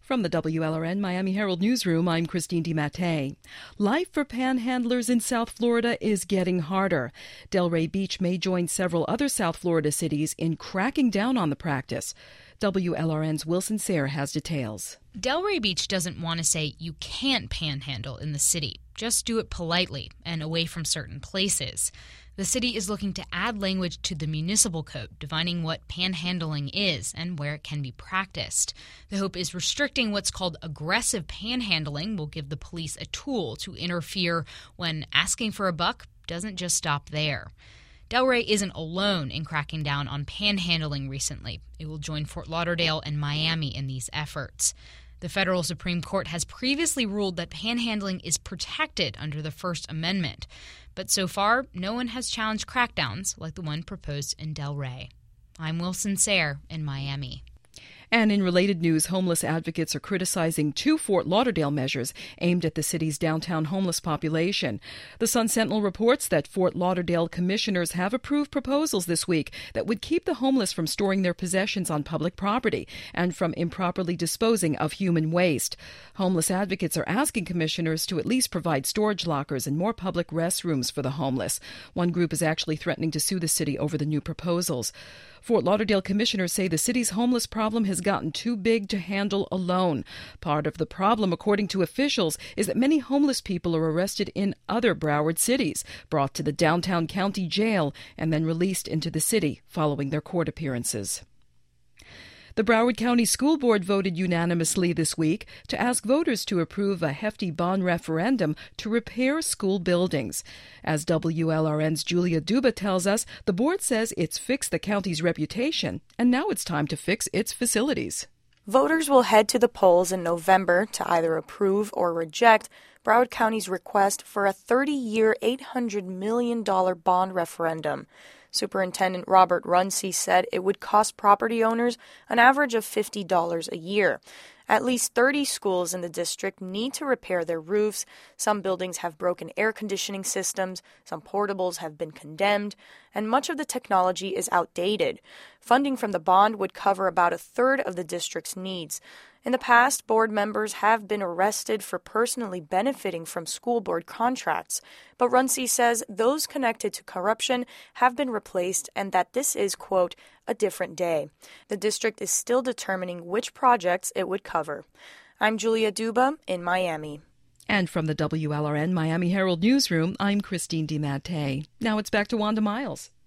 From the WLRN Miami Herald Newsroom, I'm Christine DiMattei. Life for panhandlers in South Florida is getting harder. Delray Beach may join several other South Florida cities in cracking down on the practice. WLRN's Wilson Sayre has details. Delray Beach doesn't want to say you can't panhandle in the city. Just do it politely and away from certain places. The city is looking to add language to the municipal code, defining what panhandling is and where it can be practiced. The hope is restricting what's called aggressive panhandling will give the police a tool to interfere when asking for a buck doesn't just stop there. Delray isn't alone in cracking down on panhandling recently. It will join Fort Lauderdale and Miami in these efforts. The federal Supreme Court has previously ruled that panhandling is protected under the First Amendment. But so far, no one has challenged crackdowns like the one proposed in Delray. I'm Wilson Sayre in Miami. And in related news, homeless advocates are criticizing two Fort Lauderdale measures aimed at the city's downtown homeless population. The Sun-Sentinel reports that Fort Lauderdale commissioners have approved proposals this week that would keep the homeless from storing their possessions on public property and from improperly disposing of human waste. Homeless advocates are asking commissioners to at least provide storage lockers and more public restrooms for the homeless. One group is actually threatening to sue the city over the new proposals. Fort Lauderdale commissioners say the city's homeless problem has gotten too big to handle alone. Part of the problem, according to officials, is that many homeless people are arrested in other Broward cities, brought to the downtown county jail, and then released into the city following their court appearances. The Broward County School Board voted unanimously this week to ask voters to approve a hefty bond referendum to repair school buildings. As WLRN's Julia Duba tells us, the board says it's fixed the county's reputation, and now it's time to fix its facilities. Voters will head to the polls in November to either approve or reject Broward County's request for a 30-year, $800 million bond referendum. Superintendent Robert Runcie said it would cost property owners an average of $50 a year. At least 30 schools in the district need to repair their roofs. Some buildings have broken air conditioning systems, some portables have been condemned, and much of the technology is outdated. Funding from the bond would cover about a third of the district's needs. In the past, board members have been arrested for personally benefiting from school board contracts, but Runcie says those connected to corruption have been replaced and that this is, quote, a different day. The district is still determining which projects it would cover. I'm Julia Duba in Miami. And from the WLRN Miami Herald Newsroom, I'm Christine DiMattei. Now it's back to Wanda Miles.